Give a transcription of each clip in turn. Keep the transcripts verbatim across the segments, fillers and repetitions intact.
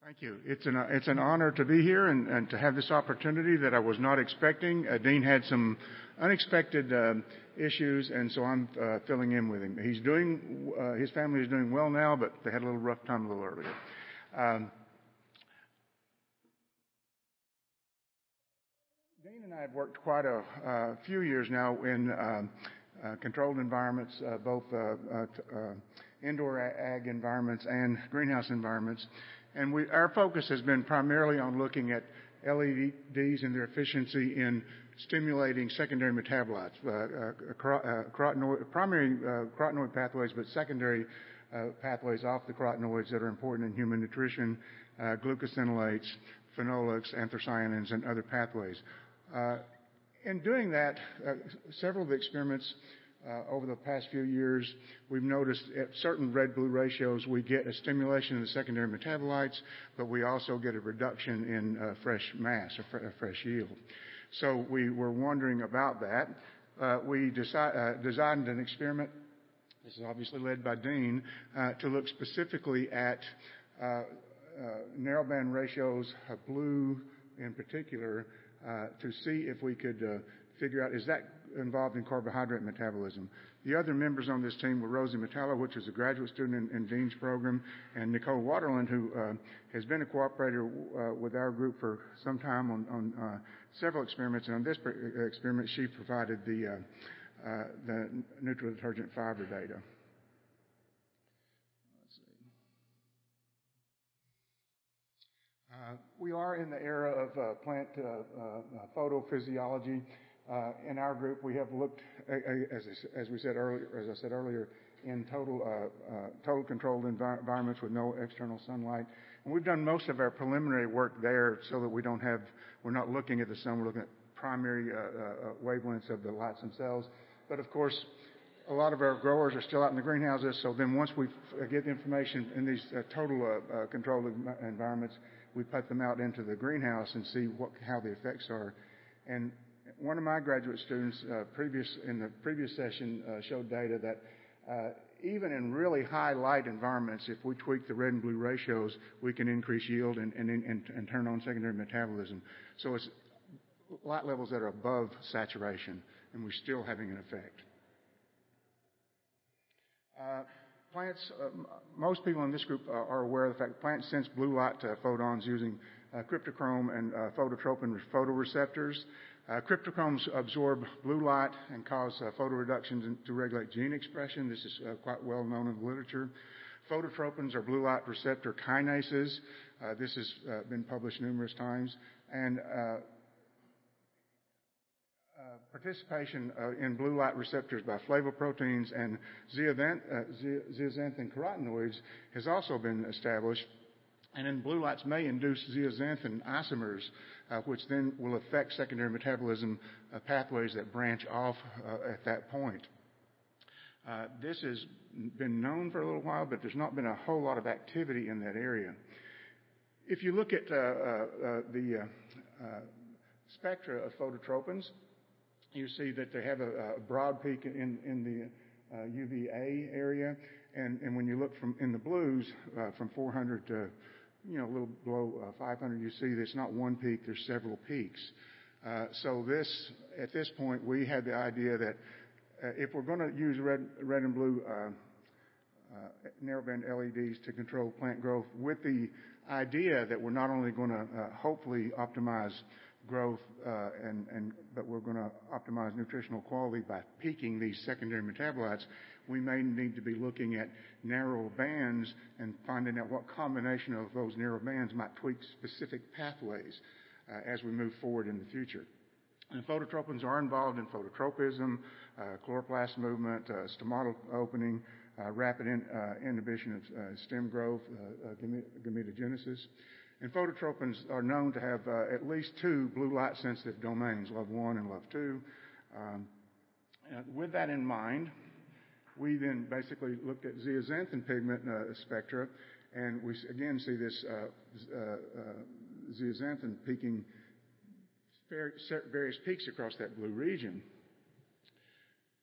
Thank you. It's an, it's an honor to be here and, and to have this opportunity that I was not expecting. Uh, Dean had some unexpected um, issues, and so I'm uh, filling in with him. He's doing, uh, his family is doing well now, but they had a little rough time a little earlier. Um, Dean and I have worked quite a uh, few years now in um, uh, controlled environments, uh, both uh, uh, uh, indoor ag environments and greenhouse environments. And we, our focus has been primarily on looking at L E Ds and their efficiency in stimulating secondary metabolites, uh, uh, uh, carotenoid, primary uh, carotenoid pathways, but secondary uh, pathways off the carotenoids that are important in human nutrition, uh, glucosinolates, phenolics, anthocyanins, and other pathways. Uh, in doing that, uh, several of the experiments Uh, over the past few years, we've noticed at certain red-blue ratios we get a stimulation of the secondary metabolites, but we also get a reduction in uh, fresh mass, or fr- fresh yield. So we were wondering about that. Uh, we deci- uh, designed an experiment, this is obviously led by Dean, uh, to look specifically at uh, uh, narrowband ratios of blue in particular uh, to see if we could uh, figure out, is that involved in carbohydrate metabolism. The other members on this team were Rosie Metallo, which is a graduate student in, in Dean's program, and Nicole Waterland, who uh, has been a cooperator uh, with our group for some time on, on uh, several experiments. And on this experiment, she provided the, uh, uh, the neutral detergent fiber data. Let's see. Uh, we are in the era of uh, plant uh, uh, photophysiology. Uh, in our group, we have looked, uh, as, as we said earlier, as I said earlier, in total uh, uh, total controlled envir- environments with no external sunlight, and we've done most of our preliminary work there, so that we don't have, we're not looking at the sun, we're looking at primary uh, uh, wavelengths of the lights themselves. But of course, a lot of our growers are still out in the greenhouses, so then once we f- get the information in these uh, total uh, uh, controlled environments, we put them out into the greenhouse and see what, how the effects are. And one of my graduate students uh, previous in the previous session uh, showed data that uh, even in really high light environments, if we tweak the red and blue ratios, we can increase yield and, and, and, and turn on secondary metabolism. So it's light levels that are above saturation, and we're still having an effect. Uh, plants, uh, most people in this group uh, are aware of the fact that plants sense blue light uh, photons using uh, cryptochrome and uh, phototropin photoreceptors. Uh, cryptochromes absorb blue light and cause uh, photoreductions in, to regulate gene expression. This is uh, quite well known in the literature. Phototropins are blue light receptor kinases. Uh, this has uh, been published numerous times. And uh, uh, participation uh, in blue light receptors by flavoproteins and zeaxanth- uh, zeaxanthin carotenoids has also been established. And then blue lights may induce zeaxanthin isomers, uh, which then will affect secondary metabolism uh, pathways that branch off uh, at that point. Uh, this has been known for a little while, but there's not been a whole lot of activity in that area. If you look at uh, uh, uh, the uh, uh, spectra of phototropins, you see that they have a, a broad peak in, in the uh, U V A area, and, and when you look from in the blues uh, from four hundred to you know, a little below uh, five hundred, you see there's not one peak, there's several peaks. Uh, so this, at this point, we had the idea that uh, if we're going to use red, red and blue uh, uh, narrowband L E Ds to control plant growth, with the idea that we're not only going to uh, hopefully optimize growth, uh, and, and but we're going to optimize nutritional quality by peaking these secondary metabolites, we may need to be looking at narrow bands and finding out what combination of those narrow bands might tweak specific pathways uh, as we move forward in the future. And phototropins are involved in phototropism, uh, chloroplast movement, uh, stomatal opening, uh, rapid in, uh, inhibition of uh, stem growth, uh, uh, gametogenesis. And phototropins are known to have uh, at least two blue light sensitive domains, L O V one and L O V two. Um, and with that in mind, we then basically looked at zeaxanthin pigment uh, spectra, and we again see this uh, uh, uh, zeaxanthin peaking various peaks across that blue region.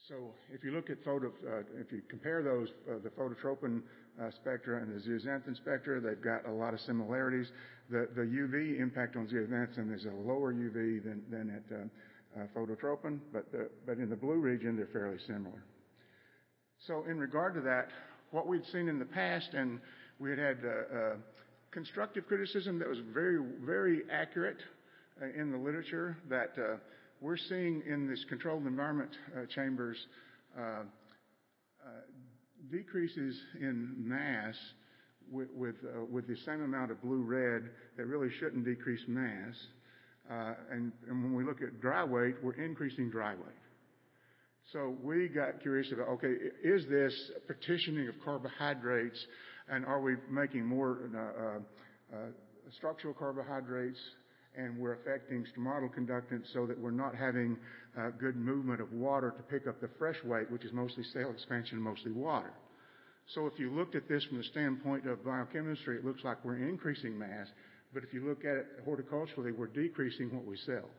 So if you look at photo, uh, if you compare those, uh, the phototropin uh, spectra and the zeaxanthin spectra, they've got a lot of similarities. The, the U V impact on zeaxanthin is a lower U V than, than at uh, uh, phototropin, but, the, but in the blue region, they're fairly similar. So in regard to that, what we'd seen in the past, and we had had uh, uh, constructive criticism that was very, very accurate uh, in the literature, that uh, we're seeing in this controlled environment uh, chambers uh, uh, decreases in mass with, with, uh, with the same amount of blue-red that really shouldn't decrease mass. Uh, and, and when we look at dry weight, we're increasing dry weight. So we got curious about, okay, is this partitioning of carbohydrates, and are we making more uh, uh, structural carbohydrates, and we're affecting stomatal conductance so that we're not having uh, good movement of water to pick up the fresh weight, which is mostly cell expansion, mostly water. So if you looked at this from the standpoint of biochemistry, it looks like we're increasing mass, but if you look at it horticulturally, we're decreasing what we sell.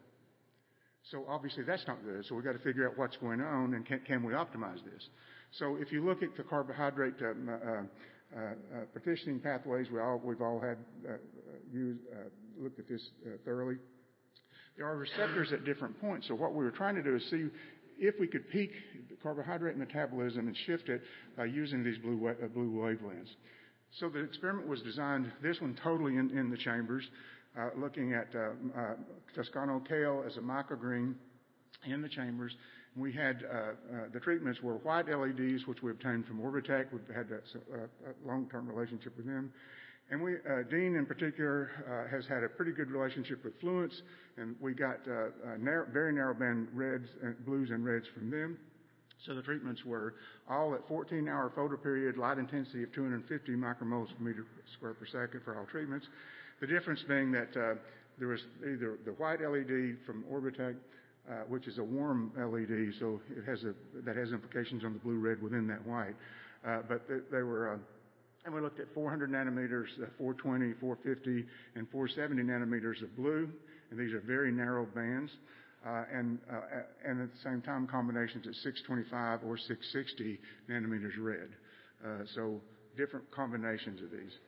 So obviously that's not good. So we've got to figure out what's going on, and can, can we optimize this? So if you look at the carbohydrate um, uh, uh, uh, partitioning pathways, we all, we've all had uh, used, uh, looked at this uh, thoroughly. There are receptors at different points. So what we were trying to do is see if we could peak the carbohydrate metabolism and shift it by using these blue, wa- uh, blue wavelengths. So the experiment was designed, this one totally in, in the chambers, Uh, looking at uh, uh, Toscano kale as a microgreen in the chambers. We had, uh, uh, the treatments were white L E Ds, which we obtained from Orbitech. We've had a, a long-term relationship with them. And we, uh, Dean in particular, uh, has had a pretty good relationship with Fluence, and we got uh, uh, narrow, very narrow band reds, and blues and reds from them. So the treatments were all at fourteen hour photo period, light intensity of two hundred fifty micromoles per meter square per second for all treatments. The difference being that uh, there was either the white L E D from Orbitech, uh, which is a warm L E D, so it has a, that has implications on the blue-red within that white. Uh, but they, they were, uh, and we looked at four hundred nanometers, uh, four twenty, four fifty, and four seventy nanometers of blue, and these are very narrow bands. Uh, and, uh, and at the same time, combinations at six twenty-five or six sixty nanometers red. Uh, so different combinations of these.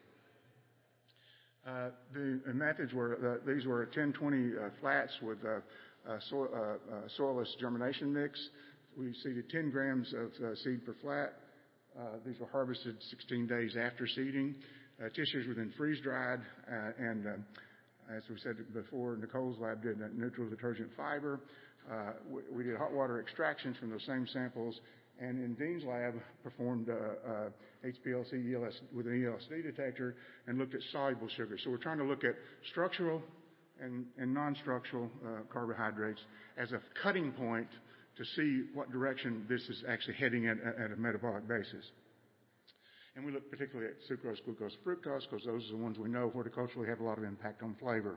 Uh, the, the methods were, uh, these were ten twenty uh, flats with uh, uh, so, uh, uh, soilless germination mix. We seeded ten grams of uh, seed per flat. Uh, these were harvested sixteen days after seeding. Uh, tissues were then freeze-dried, uh, and um, as we said before, Nicole's lab did a neutral detergent fiber. Uh, we, we did hot water extractions from those same samples, and in Dean's lab performed uh, uh, H P L C E L S with an E L S D detector and looked at soluble sugar. So we're trying to look at structural and, and non-structural uh, carbohydrates as a cutting point to see what direction this is actually heading at, at a metabolic basis. And we look particularly at sucrose, glucose, fructose, because those are the ones we know horticulturally have a lot of impact on flavor.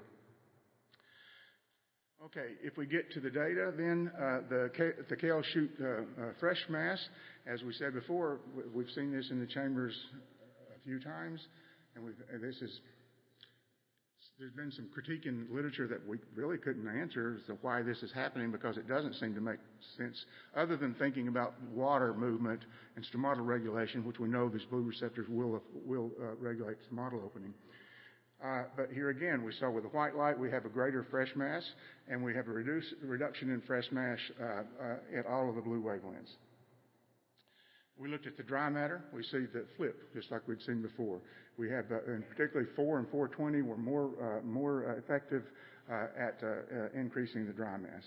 Okay, if we get to the data, then uh, the, the kale shoot uh, uh, fresh mass, as we said before, we've seen this in the chambers a few times, and we've, and this is, there's been some critique in literature that we really couldn't answer as to why this is happening, because it doesn't seem to make sense, other than thinking about water movement and stomatal regulation, which we know these blue receptors will, will uh, regulate stomatal opening. Uh, but here again, we saw with the white light, we have a greater fresh mass, and we have a reduce, reduction in fresh mass uh, uh, at all of the blue wavelengths. We looked at the dry matter. We see the flip, just like we'd seen before. We have, uh, and particularly four and four twenty were more, uh, more uh, effective uh, at uh, uh, increasing the dry mass.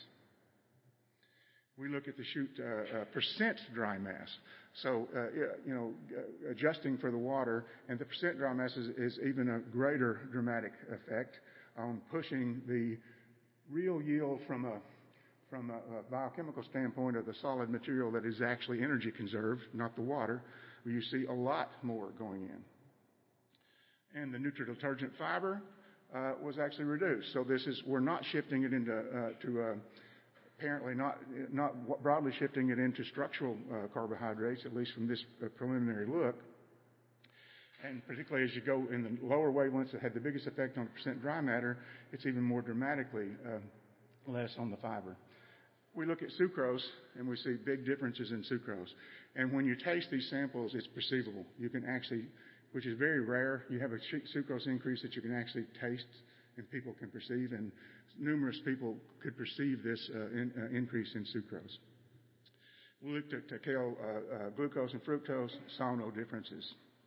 We look at the shoot uh, uh, percent dry mass. So, uh, you know, uh, adjusting for the water, and the percent dry mass is, is even a greater dramatic effect on pushing the real yield from a from a, a biochemical standpoint of the solid material that is actually energy conserved, not the water, where you see a lot more going in. And the neutral detergent fiber uh, was actually reduced. So this is, we're not shifting it into, uh, to, uh, apparently not, not broadly shifting it into structural uh, carbohydrates, at least from this uh, preliminary look. And particularly as you go in the lower wavelengths that had the biggest effect on percent dry matter, it's even more dramatically uh, less on the fiber. we look at sucrose and we see big differences in sucrose. And when you taste these samples, it's perceivable. You can actually, which is very rare, you have a sucrose increase that you can actually taste and people can perceive, and numerous people could perceive this uh, in, uh, increase in sucrose. We looked at uh, kale uh, uh, glucose and fructose, saw no differences.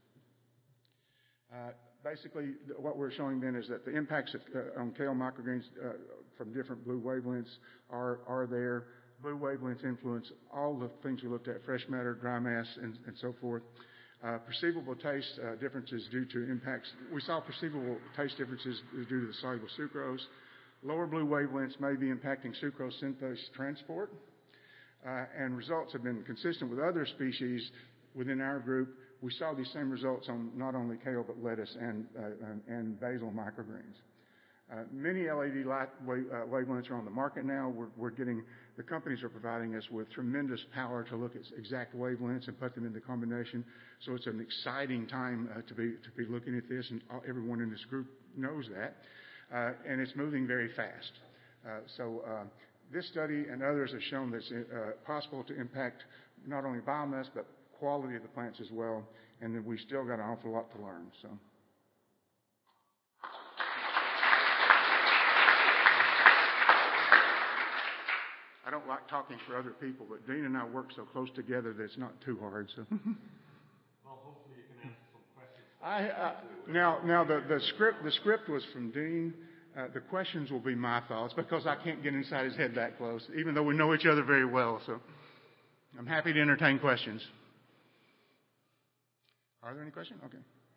Uh, basically, what we're showing then is that the impacts of, uh, on kale microgreens uh, from different blue wavelengths are, are there. Blue wavelengths influence all the things we looked at, fresh matter, dry mass, and, and so forth. Uh, perceivable taste uh, differences due to impacts. We saw perceivable taste differences due to the soluble sucrose. Lower blue wavelengths may be impacting sucrose synthase transport. Uh, and results have been consistent with other species within our group. We saw these same results on not only kale but lettuce and, uh, and, and basil microgreens. Uh, many L E D light wave, uh, wavelengths are on the market now. We're, we're getting, the companies are providing us with tremendous power to look at exact wavelengths and put them into combination. So it's an exciting time uh, to be to be looking at this, and all, everyone in this group knows that. Uh, and it's moving very fast. Uh, so uh, this study and others have shown that it's uh, possible to impact not only biomass but quality of the plants as well, and that we still got an awful lot to learn. So. I don't like talking for other people, but Dean and I work so close together that it's not too hard. So. Well, hopefully you can answer some questions. I, uh, now, now the, the script the script was from Dean. Uh, the questions will be my thoughts because I can't get inside his head that close, even though we know each other very well. So, I'm happy to entertain questions. Are there any questions? Okay.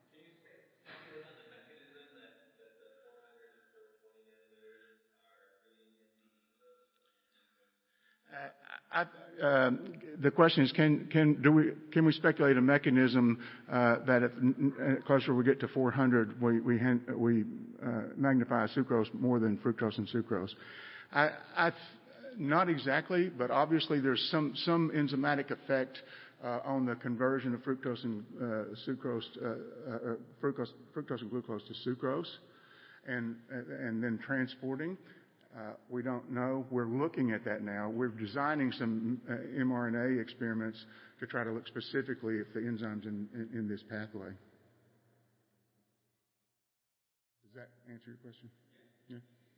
I, uh, the question is, can can do we can we speculate a mechanism uh, that if n- closer we get to four hundred, we we, we uh, magnify sucrose more than fructose and sucrose? I, I not exactly, but obviously there's some some enzymatic effect uh, on the conversion of fructose and uh, sucrose, uh, uh, fructose, fructose and glucose to sucrose, and and then transporting. Uh, we don't know. We're looking at that now. We're designing some uh, mRNA experiments to try to look specifically if the enzymes in, in, in this pathway. Does that answer your question? Yeah.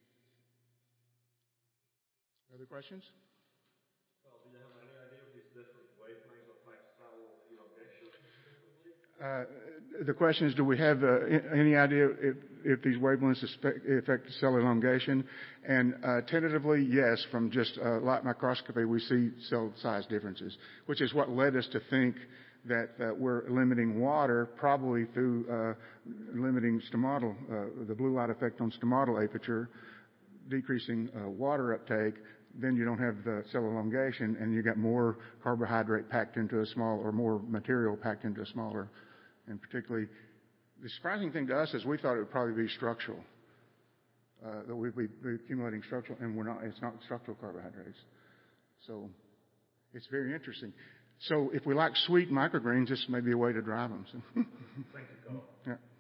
Other questions? Well, do you have any idea of these different wavelengths affect cell elongation? Uh, the question is, do we have uh, any idea if, if these wavelengths affect cell elongation? And uh, tentatively, yes, from just uh, light microscopy, we see cell size differences, which is what led us to think that uh, we're limiting water, probably through uh, limiting stomatal, uh, the blue light effect on stomatal aperture, decreasing uh, water uptake. Then you don't have the cell elongation, and you got more carbohydrate packed into a small, or more material packed into a smaller. And particularly, the surprising thing to us is we thought it would probably be structural, uh, that we'd be, be accumulating structural, and we're not. It's not structural carbohydrates. So it's very interesting. So if we like sweet microgreens, this may be a way to drive them. So. Thank you, Carl. Yeah.